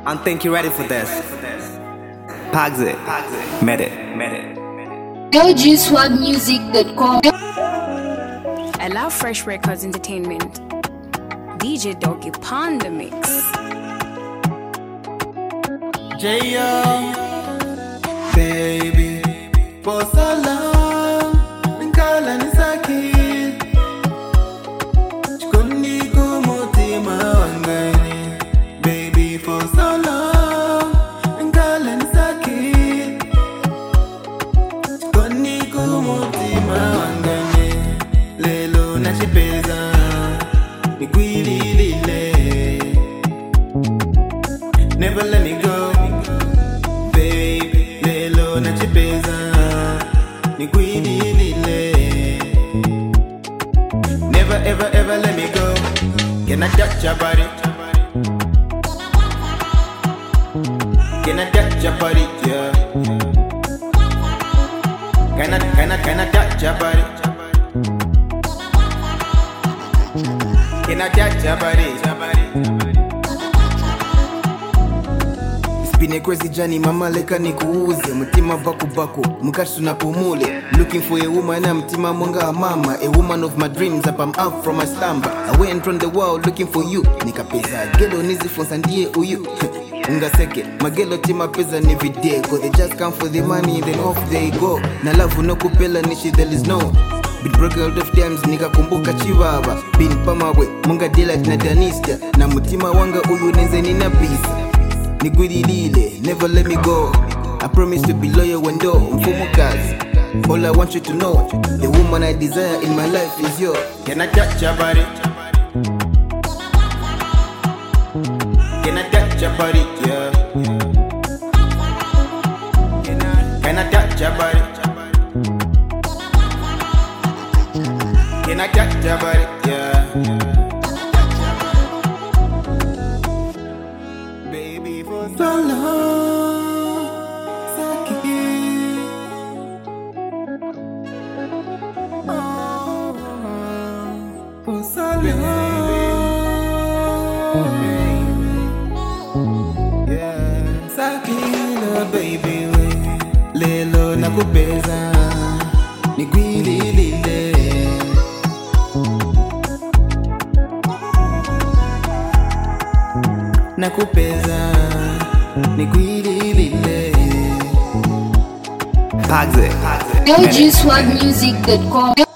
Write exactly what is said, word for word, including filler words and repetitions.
and think you're ready for this. Pagsy, made it, made it. L G swag music dot com. I love Fresh Records Entertainment. D J Doggy Panda Mix. J-O, baby, for so long, nkala nisakit. Chikundi kumutima wangani, baby, for so long, nkala nisakit. Chikundi kumutima wangani, lelo nachipeza, nikwililile. Never let me go. Never ever ever let me go. Can I touch your body? Can I touch your body? Yeah. Can I can I can I touch your body? Can I touch your body? Been a crazy journey, mama leka nikuuze mtima baku baku, mukashu na pumule. Looking for a woman, I'm mtima mwanga mama. A woman of my dreams, up I'm up from my slumber. I went from the world looking for you. Nikapeza, gelo nizi fonsa ndiye uyu. Ungaseke, magelo tima peza ni vide. Cause they just come for the money, then off they go. Na love no kupela nishi, there is no. Been broken out of times, nika kumbuka chiwawa. Been pamawe, munga delight na danista. Na mutima wanga uyu nenze nina peace. Nigwidilile, never let me go. I promise to be loyal when do mfumukazi. All I want you to know, the woman I desire in my life is yours. Can I touch your body? Can I touch your body? Yeah. Can I, can I touch your body? Can I touch your body? Yeah. So long, sakit. Oh, for so long, yeah, sakit, baby, lelo nakupeza, nigwililile. Nakupeza. Pagsy, L G swag music dot com.